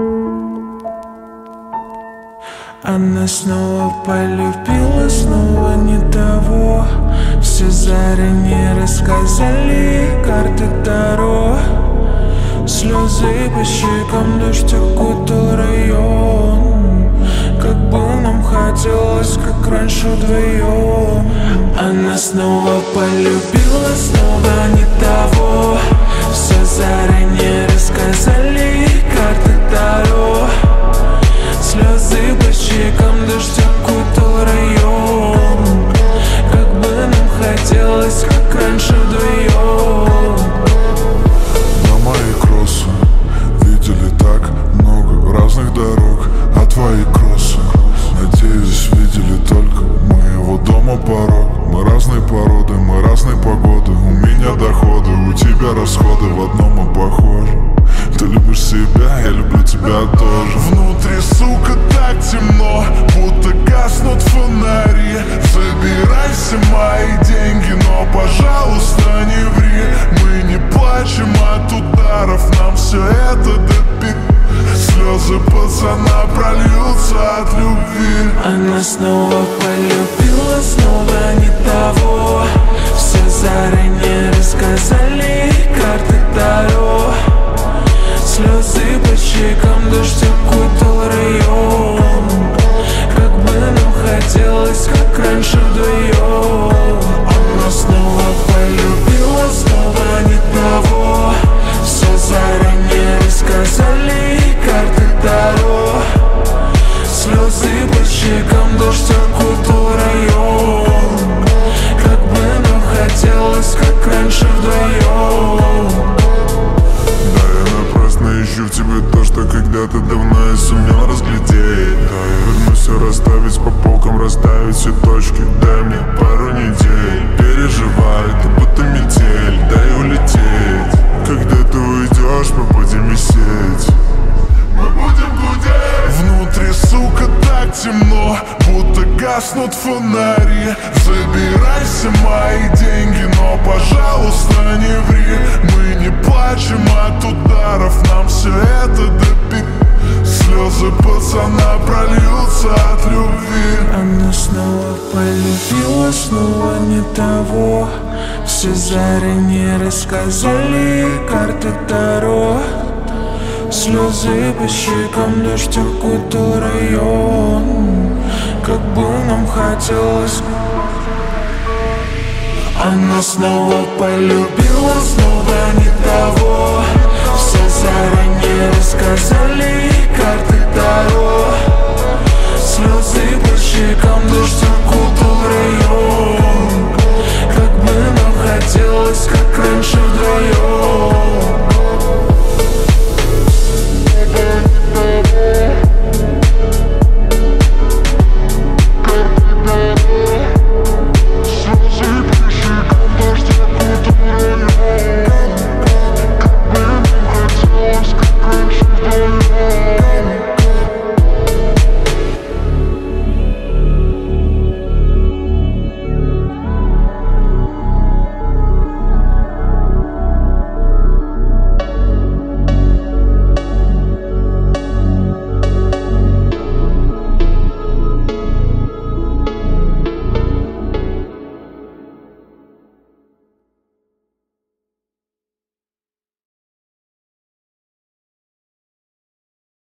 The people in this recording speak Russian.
Она снова полюбила, снова не того. Все заранее рассказали, карты Таро. Слезы по щекам, дождь окутал район. Как бы нам хотелось, как раньше вдвоем. Она снова полюбила, снова не того. Все заранее рассказали, карты Таро. Слезы по щекам, дождь окутал район. Как бы нам хотелось, как раньше вдвоем. На мои кроссы видели так много разных дорог. А твои кроссы, надеюсь, видели только моего дома порог. Мы разные породы, мы разные погоды. У меня доходы, у тебя расходы, в одном мы похожи. Ты любишь себя, я люблю тебя тоже. Внутри, сука, так темно, будто гаснут фонари. Забирай все мои деньги, но, пожалуйста, не ври. Мы не плачем от ударов, нам все это допик. Слезы пацана прольются от любви. Она снова полюбила, снова не того. Все заранее рассказали, карты Таро. Слезы по щекам, дождь окутал район. Как бы нам хотелось, как раньше вдвоем. Она снова полюбила, снова не того. Все заранее рассказали, карты Таро. Слезы по щекам, дождь окутал район. Как бы нам хотелось, как раньше вдвоем. Ищу в тебе то, что когда-то давно я сумел разглядеть. Да, я вернусь все расставить по полкам, расставить все точки. Дай мне пару недель, переживай, это будто метель. Дай улететь, когда ты уйдешь, мы будем висеть. Мы будем гудеть. Внутри, сука, так темно, будто гаснут фонари. Забирай все мои деньги, но, пожалуйста, не ври. Мы не плачем от ударов, нам все это допик. Слезы пацана прольются от любви. Она снова полюбила, снова не того. Все заранее рассказали, карты Таро. Слезы по щекам, дождь окутал район. Как бы нам хотелось. Она снова полюбила, снова не того. Все заранее рассказали,